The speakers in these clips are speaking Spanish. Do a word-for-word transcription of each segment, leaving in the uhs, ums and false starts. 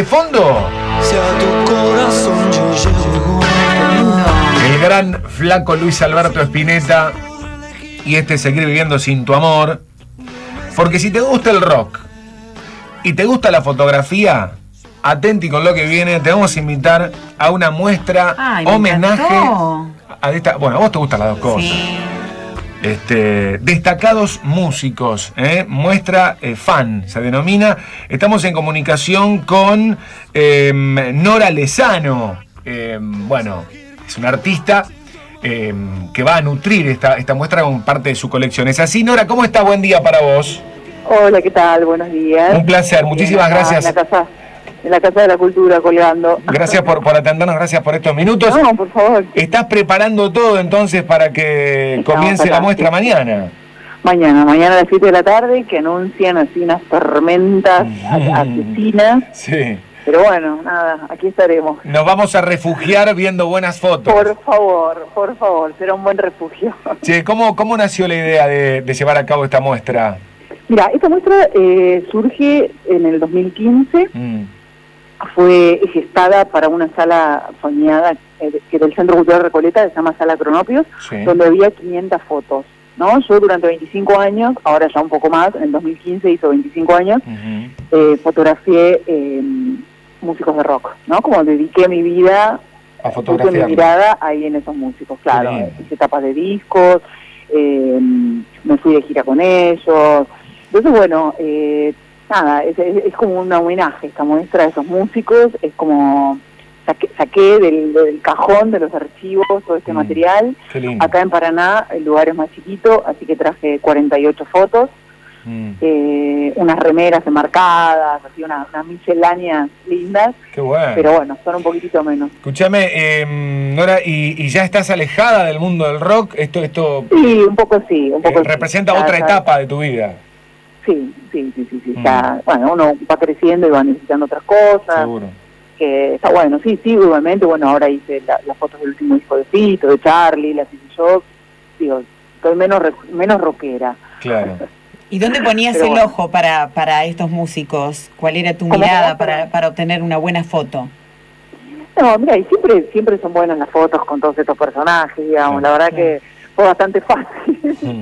fondo? Si a tu corazón yo llego. El gran flaco Luis Alberto Spinetta y este Seguir viviendo sin tu amor. Porque si te gusta el rock y te gusta la fotografía, atenti con lo que viene, te vamos a invitar a una muestra, Ay, me homenaje encantó. a esta. Bueno, a vos te gustan las dos cosas. Sí. Este, destacados músicos, ¿eh? Muestra eh, fan, se denomina. Estamos en comunicación con eh, Nora Lezano. Eh, bueno, es una artista eh, que va a nutrir esta, esta muestra con parte de su colección. ¿Es así, Nora? ¿Cómo está? Buen día para vos. Hola, ¿qué tal? Buenos días. Un placer, muchísimas Bien, acá, gracias. En la casa, en la casa de la Cultura, colgando. Gracias por, por atendernos, gracias por estos minutos. No, por favor. ¿Estás preparando todo entonces para que Estamos comience acá, la muestra sí. mañana? Mañana, mañana a las siete de la tarde, que anuncian así unas tormentas a- asesinas. Sí. Pero bueno, nada, aquí estaremos. Nos vamos a refugiar viendo buenas fotos. Por favor, por favor, será un buen refugio. Che, ¿cómo, cómo nació la idea de, de llevar a cabo esta muestra? Mira, esta muestra eh, surge en el dos mil quince. Mm. Fue gestada para una sala soñada eh, que del Centro Cultural Recoleta, que se llama Sala Cronopios, Sí. donde había quinientas fotos, ¿no? Yo durante veinticinco años, ahora ya un poco más, en el dos mil quince hizo veinticinco años, Ujú. eh, fotografié eh, músicos de rock, ¿no? Como dediqué mi vida, A puse mi fotografiar. mirada ahí en esos músicos, claro. lindo. Hice tapas de discos, eh, me fui de gira con ellos. Entonces, bueno, eh, nada, es, es, es como un homenaje esta muestra a esos músicos, es como saqué, saqué del, del cajón de los archivos todo este Mm. material. Qué lindo. Acá en Paraná el lugar es más chiquito, así que traje cuarenta y ocho fotos, Mm. eh, unas remeras enmarcadas, así unas, unas misceláneas lindas, Qué bueno. pero bueno, son un poquitito menos. Escúchame, eh, Nora, ¿y, y ya estás alejada del mundo del rock? Esto, esto Sí, un poco sí, un eh, poco sí. representa Ya, otra ya. etapa de tu vida. Sí, sí, sí, sí, sí. Mm. Ya, bueno, uno va creciendo y va necesitando otras cosas. Seguro. Que está bueno, sí, sí, obviamente, bueno, ahora hice la- las fotos del último disco de Fito, de Charlie, las hice yo, digo, soy menos re- menos rockera. Claro. ¿Y dónde ponías Pero el bueno. ojo para, para estos músicos? ¿Cuál era tu ¿Cómo, mirada cómo? para, para obtener una buena foto? No, mira, y siempre siempre son buenas las fotos con todos estos personajes, digamos, Sí, la verdad sí. que fue bastante fácil, Mm.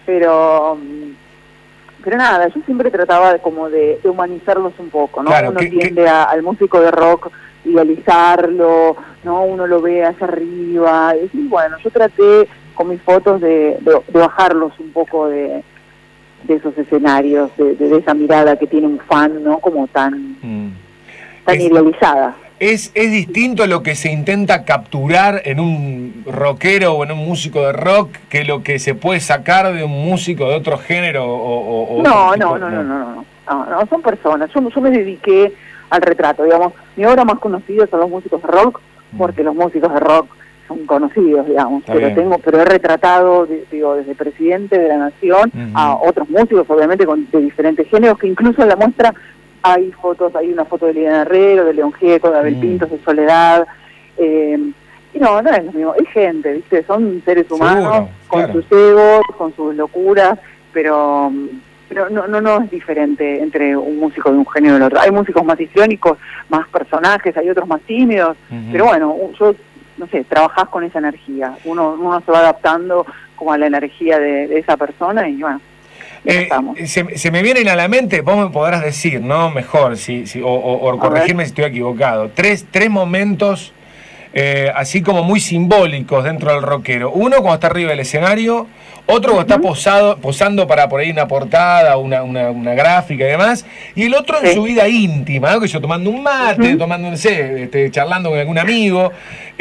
pero mm, pero nada, yo siempre trataba de, como de, de humanizarlos un poco, ¿no? Claro, Uno ¿qué- tiende a- al músico de rock idealizarlo, ¿no? Uno lo ve hacia arriba, y bueno, yo traté con mis fotos de, de, de bajarlos un poco de, de esos escenarios, de, de, de esa mirada que tiene un fan, ¿no? Como tan, Mm. tan Es- idealizada. ¿Es, ¿Es distinto lo que se intenta capturar en un rockero o en un músico de rock que lo que se puede sacar de un músico de otro género o, o- o No, otro tipo? no, no, no, no, no, no, no, son personas. Yo, yo me dediqué al retrato, digamos. Mi obra más conocida son los músicos de rock, porque los músicos de rock son conocidos, digamos. Está Pero bien. tengo, pero he retratado, de- digo, desde presidente de la nación Ujú. a otros músicos, obviamente, con, de diferentes géneros, que incluso en la muestra hay fotos, hay una foto de Liliana Herrero, de León Gieco, de Abel Mm. Pintos, de Soledad. Eh, y no, no es lo mismo, es gente, ¿viste? Son seres humanos Seguro, con claro. sus egos, con sus locuras, pero pero no, no, no es diferente entre un músico de un género y el otro. Hay músicos más histriónicos, más personajes, hay otros más tímidos, Ujú. pero bueno, yo, no sé, trabajás con esa energía, uno, uno se va adaptando como a la energía de, de esa persona y bueno, ya Eh, estamos. se, se me vienen a la mente, vos me podrás decir, ¿no? Mejor, si, si, o, o- o A corregirme ver. si estoy equivocado. Tres, tres momentos eh, así como muy simbólicos dentro del rockero. Uno cuando está arriba del escenario, otro cuando está posado, posando para por ahí una portada, una, una, una gráfica y demás, y el otro en Sí. su vida íntima, ¿no? Que yo tomando un mate, Ujú. tomando, no sé, este, charlando con algún amigo.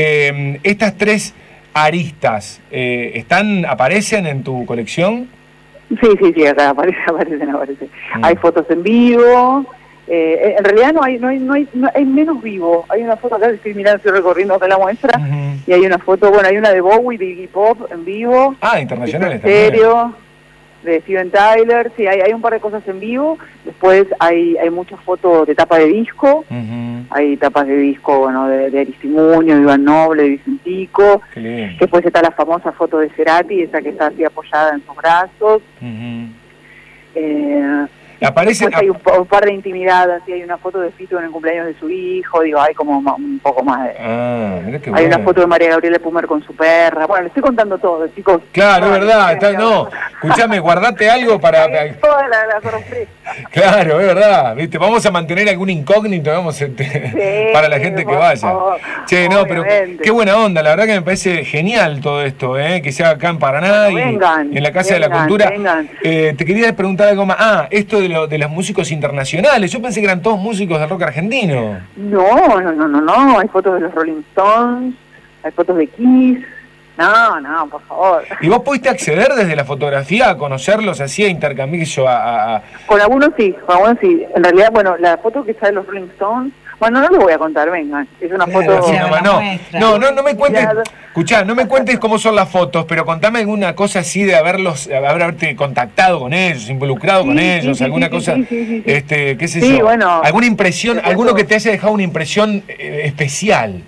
Eh, estas tres aristas, eh, ¿están, aparecen en tu colección? Sí, sí, sí, acá aparece, aparecen, aparecen. Mm. Hay fotos en vivo, eh, en realidad no hay, no hay, no hay, no hay menos vivo. Hay una foto acá que estoy mirando, estoy recorriendo acá la muestra, Ujú. y hay una foto, bueno, hay una de Bowie, de Iggy Pop en vivo. Ah, internacionales En también. serio, de Steven Tyler, sí, hay, hay un par de cosas en vivo. Después hay, hay muchas fotos de tapa de disco, Ujú. hay tapas de disco, bueno, de, de Aristimuño, de Iván Noble, de Vicentico. Qué lindo. Después está la famosa foto de Cerati, esa que está así apoyada en sus brazos. Ujú. Eh, Aparece... Después hay un, un par de intimidad, así hay una foto de Fito en el cumpleaños de su hijo, digo, hay como ma- un poco más de... Ah, mirá qué Hay bueno. una foto de María Gabriela Pumer con su perra. Bueno, le estoy contando todo, chicos. Claro, es Ay, verdad. qué Está, bien, no, escuchame, guardate algo para... Hay toda la, la sorpresa. Claro, es verdad. ¿Viste? Vamos a mantener algún incógnito, vamos, este, Sí, para la gente que por vaya. favor, Che, no, pero obviamente. qué buena onda. La verdad que me parece genial todo esto, ¿eh? Que sea acá en Paraná Bueno, y, vengan, y en la Casa de la vengan, Cultura. vengan. Eh, te quería preguntar algo más. Ah, esto de, lo, de los músicos internacionales. Yo pensé que eran todos músicos del rock argentino. No, no, no, no, no. Hay fotos de los Rolling Stones, hay fotos de Kiss. No, no, por favor. ¿Y vos pudiste acceder desde la fotografía a conocerlos así, a intercambiar yo a, a- a- Con algunos sí, con algunos sí. En realidad, bueno, la foto que está de los Rolling Stones, bueno, no les voy a contar, vengan. Es una Claro, foto... Sí, Claro, nomás, la no, muestra. no, no, no me cuentes, Claro. escuchá, no me cuentes cómo son las fotos, pero contame alguna cosa así de haberlos, haber haberte contactado con ellos, involucrado Sí, con sí, ellos, sí, alguna sí, cosa, sí, sí, sí, sí. este, qué sé Sí, yo, bueno, alguna impresión, te cuento. alguno que te haya dejado una impresión eh, especial.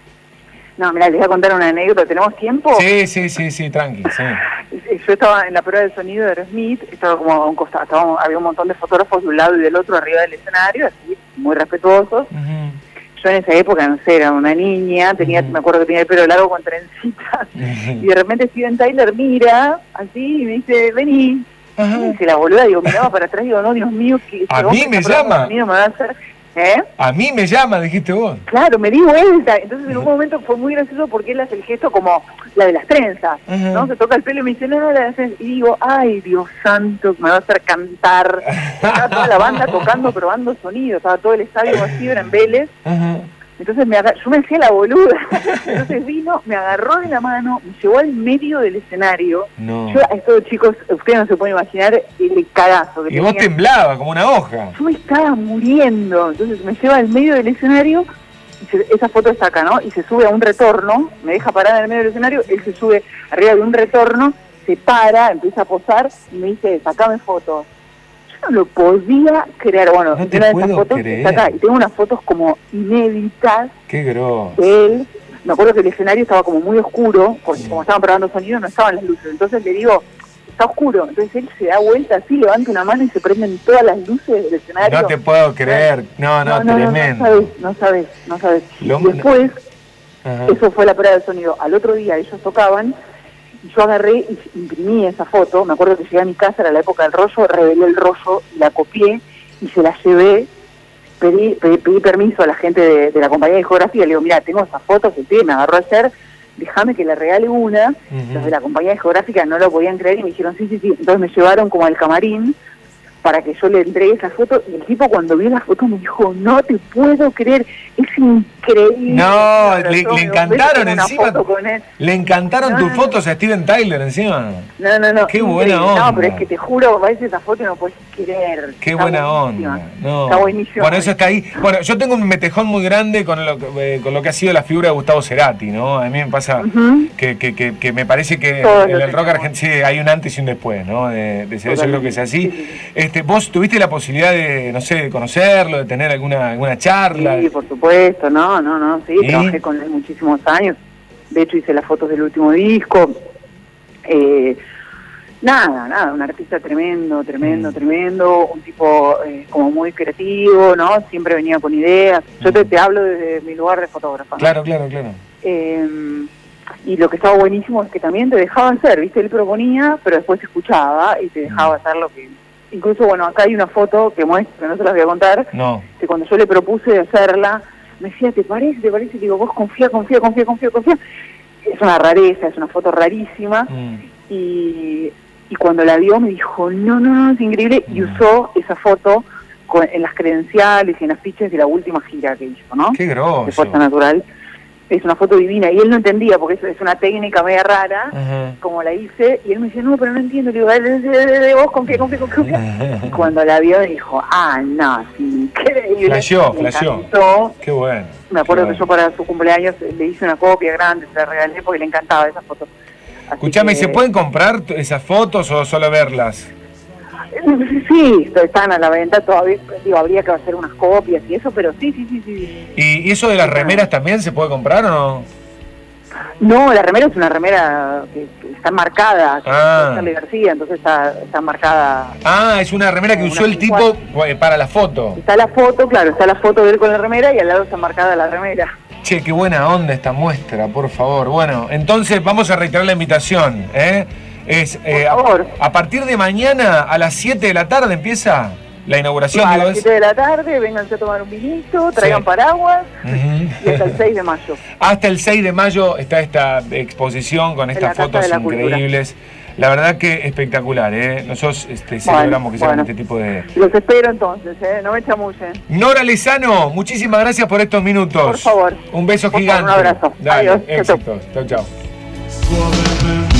No, mira, les voy a contar una anécdota. ¿Tenemos tiempo? Sí, sí, sí, sí, tranqui, sí. Yo estaba en la prueba de sonido de Aerosmith, estaba como a un costado, estaba- había un montón de fotógrafos de un lado y del otro arriba del escenario, así, muy respetuosos. Ujú. Yo en esa época, no sé, era una niña, tenía, Ujú. me acuerdo que tenía el pelo largo con trencitas, y de repente Steven Tyler mira, así, y me dice, vení. Ajá. Y dice la boluda, digo, miraba para atrás, digo, no, Dios mío, que A este hombre mí me está probando llama. sonido, me va a hacer... ¿Eh? A mí me llama, dijiste vos. Claro, me di vuelta. Entonces en un momento fue muy gracioso porque él hace el gesto como la de las trenzas, Ajá. ¿no? Se toca el pelo y me dice, no, no, la de las trenzas. Y digo, ay, Dios santo, me va a hacer cantar. Estaba toda la banda tocando, probando sonido. Estaba todo el estadio vacío, era en Vélez. Ajá. Entonces me aga- yo me hacía la boluda. Entonces vino, me agarró de la mano, me llevó al medio del escenario. No. Yo a estos chicos, ustedes no se pueden imaginar el cagazo que Y vos tenían. temblabas como una hoja. Yo me estaba muriendo, entonces me lleva al medio del escenario, y se- esa foto está acá, ¿no? Y se sube a un retorno, me deja parada en el medio del escenario, él se sube arriba de un retorno, se para, empieza a posar y me dice, sacame fotos. Yo no lo podía creer, bueno, No te una de esas puedo fotos creer. está acá, y tengo unas fotos como inéditas Qué grosso. de él. Me acuerdo que el escenario estaba como muy oscuro, porque como estaban probando sonido no estaban las luces, entonces le digo, está oscuro, entonces él se da vuelta así, levanta una mano y se prenden todas las luces del escenario. No te puedo creer. No, no, tremendo. No sabes, no sabes, no sabes. Lo- Y después, Ajá. eso fue la prueba de sonido. Al otro día ellos tocaban, y yo agarré y imprimí esa foto. Me acuerdo que llegué a mi casa, era la época del rollo, revelé el rollo y la copié y se la llevé. Pedí, pedí, pedí permiso a la gente de, de la compañía de discografía. Le digo, mira, tengo esa foto que te me agarró ayer, déjame que le regale una. Ujú. Los de la compañía discográfica no lo podían creer y me dijeron, sí, sí, sí. Entonces me llevaron como al camarín para que yo le entregue esa foto, y el tipo cuando vio la foto me dijo, no te puedo creer, es increíble. No, Me le, abrazó, le me dio un beso, encantaron tengo una encima. foto con él. Le encantaron No, tus no, fotos a Steven Tyler encima. No, no, no. Qué buena increíble. onda. No, pero es que te juro, ves esa foto y no puedes creer. Qué Está buena buenísima. onda. No. Está buenísimo. Bueno, eso está ahí. Bueno, yo tengo un metejón muy grande con lo, que- eh, con lo que ha sido la figura de Gustavo Cerati, ¿no? A mí me pasa Ujú. que, que, que, que me parece que Todos en lo el rock tenemos. argentino sí, hay un antes y un después, ¿no? De, de ser, yo creo que es así. Sí, sí, sí. Este, ¿vos tuviste la posibilidad de, no sé, de conocerlo, de tener alguna, alguna charla? Sí, por supuesto, no, no, no, sí, ¿Y? trabajé con él muchísimos años. De hecho hice las fotos del último disco. Eh, nada, nada, un artista tremendo, tremendo, Mm. tremendo, un tipo eh, como muy creativo, ¿no? Siempre venía con ideas. Yo te, te hablo desde mi lugar de fotógrafa, ¿no? Claro, claro, claro. Eh, y lo que estaba buenísimo es que también te dejaba hacer, ¿viste? Él proponía, pero después te escuchaba y te dejaba hacer lo que... Incluso, bueno, acá hay una foto que muestro, que no se las voy a contar, No. que cuando yo le propuse de hacerla, me decía, ¿te parece? ¿Te parece? Y digo, vos confía, confía, confía, confía, confía. Es una rareza, es una foto rarísima. Mm. Y, y cuando la vio me dijo, no, no, no, es increíble. Y Mm. usó esa foto con- en las credenciales y en las fichas de la última gira que hizo, ¿no? Qué grosso. De Fuerza Natural. Es una foto divina. Y él no entendía, porque es, es una técnica media rara, Ajá. como la hice. Y él me dice, no, pero no entiendo. Le digo, "Dale, dale, dale, dale, vos confía, confía, confía. Y cuando la vio dijo, ah, no, es increíble. Flasheó, Me flasheó. encantó. Qué bueno. Me acuerdo Qué que yo bueno. para su cumpleaños le hice una copia grande, se la regalé porque le encantaba esa foto. Así Escuchame, que- ¿se pueden comprar t- esas fotos o solo verlas? Sí, están a la venta todavía, digo, habría que hacer unas copias y eso, pero sí, sí, sí, sí. ¿Y, y eso de las remeras también se puede comprar o no? No, la remera es una remera que, que está marcada, que Ah. es Charly García, entonces está, está marcada. Ah, es una remera que Una usó el tipo eh, para la foto. Está la foto, claro, está la foto de él con la remera y al lado está marcada la remera. Che, qué buena onda esta muestra, por favor. Bueno, entonces vamos a reiterar la invitación, ¿eh? Es, eh, Por favor. A, a partir de mañana a las siete de la tarde empieza la inauguración. No, a digo, las es- siete de la tarde, vénganse a tomar un vinito, traigan Sí. paraguas Ujú. y hasta el seis de mayo. Hasta el seis de mayo está esta exposición con En estas la Casa fotos de la Cultura. increíbles. La verdad que espectacular, ¿eh? Nosotros este, Bueno, celebramos que se hagan bueno. este tipo de... Los espero entonces, ¿eh? No me chamullen. Nora Lezano, muchísimas gracias por estos minutos. Por favor. Un beso Por favor, gigante. un abrazo. Dale, Adiós. Chau, chau. éxitos. Chau, chau. Suavemente